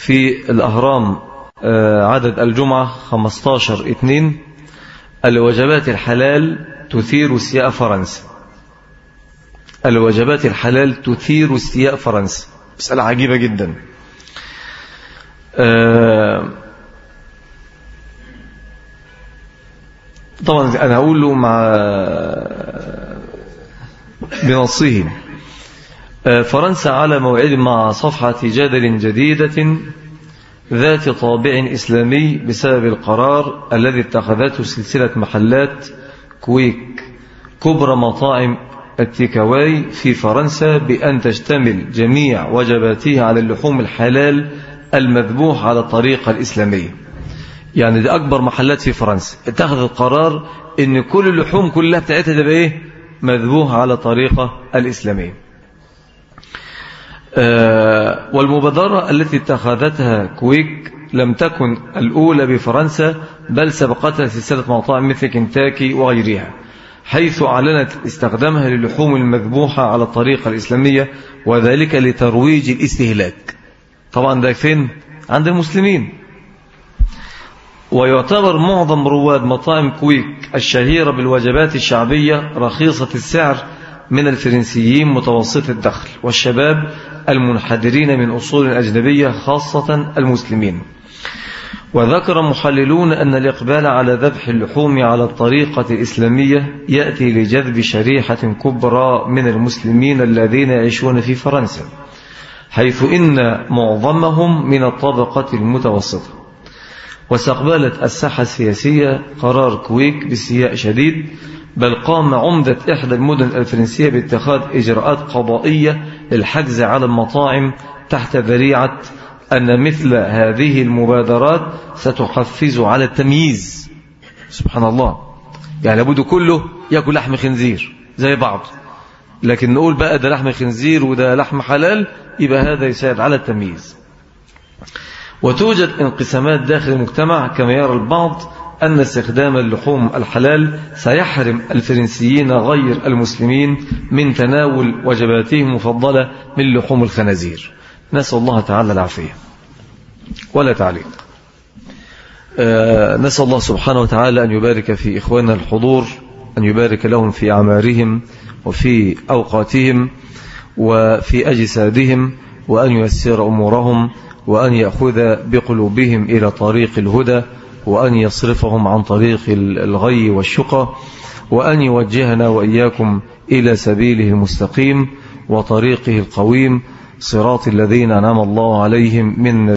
في الأهرام عدد الجمعة 15/2: الوجبات الحلال تثير استياء فرنسا. الوجبات الحلال تثير استياء فرنسا، مسألة عجيبة جدا. طبعا أنا أقول له بنصه: فرنسا على موعد مع صفحة جدل جديدة ذات طابع إسلامي بسبب القرار الذي اتخذته سلسلة محلات كويك كبرى مطاعم التيكاواي في فرنسا بأن تشتمل جميع وجباتها على اللحوم الحلال المذبوح على الطريقة الإسلامية. يعني دي أكبر محلات في فرنسا اتخذ القرار أن كل اللحوم كلها بتاعتها تبقى إيه؟ مذبوح على الطريقة الإسلامية. والمبادرة التي اتخذتها كويك لم تكن الأولى بفرنسا، بل سبقتها سلسلة مطاعم مثل كنتاكي وغيرها، حيث أعلنت استخدامها للحوم المذبوحة على الطريقة الإسلامية، وذلك لترويج الاستهلاك. طبعا ده فين؟ عند المسلمين. ويعتبر معظم رواد مطاعم كويك الشهيرة بالوجبات الشعبية رخيصة السعر من الفرنسيين متوسط الدخل والشباب المنحدرين من أصول أجنبية خاصة المسلمين. وذكر محللون أن الإقبال على ذبح اللحوم على الطريقة الإسلامية يأتي لجذب شريحة كبرى من المسلمين الذين يعيشون في فرنسا، حيث إن معظمهم من الطبقة المتوسطة. واستقبلت الساحة السياسية قرار كويك باستياء شديد، بل قام عمدة إحدى المدن الفرنسية باتخاذ إجراءات قضائية للحجز على المطاعم تحت ذريعة أن مثل هذه المبادرات ستحفز على التمييز. سبحان الله، يعني لابد كله يأكل لحم خنزير زي بعض، لكن نقول بقى ده لحم خنزير وده لحم حلال، يبقى هذا يساعد على التمييز. وتوجد انقسامات داخل المجتمع، كما يرى البعض أن استخدام اللحوم الحلال سيحرم الفرنسيين غير المسلمين من تناول وجباتهم المفضلة من لحوم الخنازير. نسأل الله تعالى العافية. ولا تعليق. نسأل الله سبحانه وتعالى أن يبارك في إخواننا الحضور، أن يبارك لهم في أعمارهم وفي أوقاتهم وفي أجسادهم، وأن ييسر أمورهم، وأن يأخذ بقلوبهم إلى طريق الهدى، وأن يصرفهم عن طريق الغي والشقى، وأن يوجهنا وإياكم إلى سبيله المستقيم وطريقه القويم، صراط الذين أنعم الله عليهم من